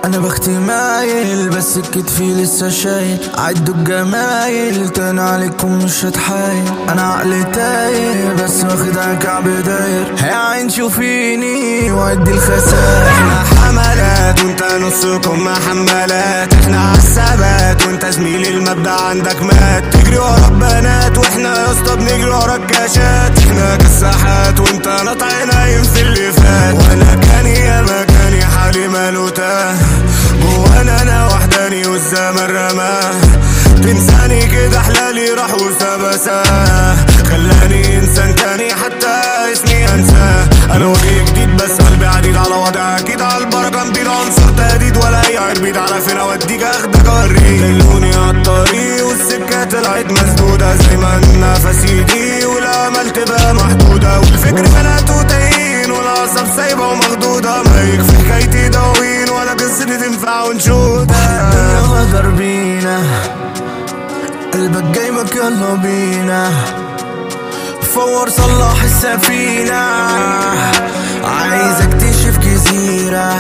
انا بختي مايل بس كتفي لسه شايل، عدوا الجمايل تاني عليكم مش هتحايل. انا عقلي تايه بس واخدها كعب داير، هي عين شوفيني وادي الخسائر. احنا حملات وانت نصكم محملات، احنا عالثبات وانت زميلي المبدأ عندك مات. تجري ورا البنات واحنا يا اسطى بنجري ورا الكاشات، احنا كساحات وانت نطع نايم في اللي فات. وانا كاني يا مكاني حالي ماله تاه، جوانا انا وحداني والزمن رماه. تنساني كده حلالي راح وسبساه، خلاني انسان تاني حتى اسمي انساه. انا وجه جديد بس قلبي عديد على وضع اكيد، على البركه مبيد عنصر تهديد ولا اي عربيد. على فين اوديك اخدك اوريك، دلوني عالطريق والسكه طلعت مسدوده، زي ما النفس يضيق والامل تبقى محدوده، والفكر بناته تايهين والعصب سايبه ومخدوده. ما يكفي حكايتي دواوين ولا قصتي تنفع ونشوده. الدنيا غدر بينا، قلبك جايبك يلا بينا، فور صلح السفينة. عايز اكتشف جزيرة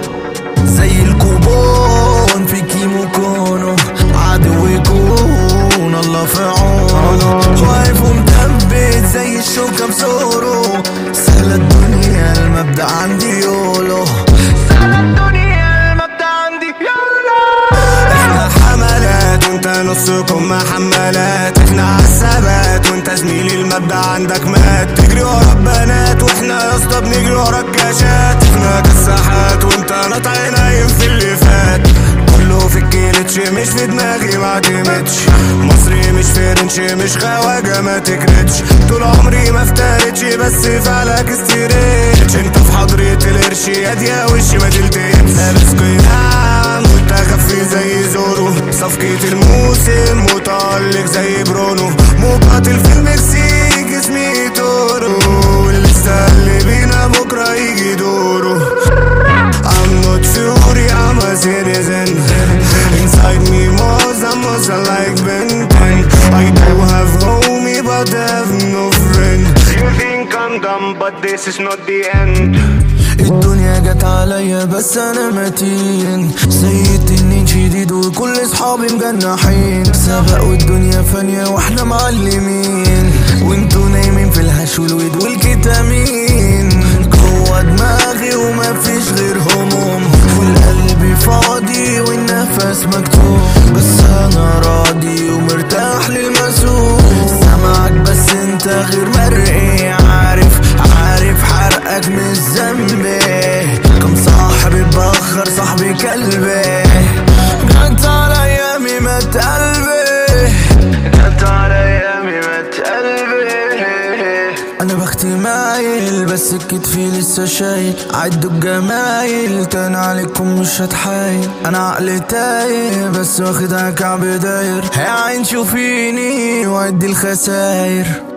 زي الكوبون في كيمو كونو، عدو يكون الله في عونه، واقف ومثبت زي الشوكة بزورو. سهلة الدنيا المبدأ عندي يولو، سهلة الدنيا المبدأ عندي يولو. احنا حملات وانت نصكم محملات، احنا عالثبات وانت زميلي المبدأ عندك مات. تجري ورا البنات واحنا يا اسطى بنجري ورا الكاشات، احنا كساحات وانت نطع نايم في اللي فات. كله في الكيلتش مش في دماغي معتمدش، مصري مش فرنش مش خواجه ما تكرتش. طول عمري ما افترتش بس فعلك استريتش، انت في حضرة القرش ياد يا وشي ما تلتقيتش. لابس قناع متخفي زي زورو، صفقة الموسم متألق زي برونو، مقاتل في المكسيك اسمي تورو، لسه اللي بينا بكرة يجي دوره. I'm not fury, I'm a citizen. Inside me most, I'm also like Ben 10. I do have homie but I have no friend. You think I'm dumb but this is not the end. الدنيا جت عليا بس انا متين، سيدتني شديد وكل اصحابي مجنحين. سبقوا الدنيا فانية واحنا معلمين، وانتوا نايمين في الهش والويد والكتامين. جوا دماغي وما فيش غير هموم، والقلب فاضي والنفس مكتوم، بس انا راضي ومرتاح للمسؤول. سامعك بس انت غير مرئي، عارف حرقك مش ذنبي. كم صاحبي بأخر صاحبي كلبي، جت على ايامي مات قلبي، جت على ايامي مات قلبي. انا بختي مايل بس كتفي لسه شايل، عدوا الجمايل تاني عليكم مش هتحايل. انا عقلي تايه بس واخدها كعب داير، هي عين شوفيني وادي الخساير.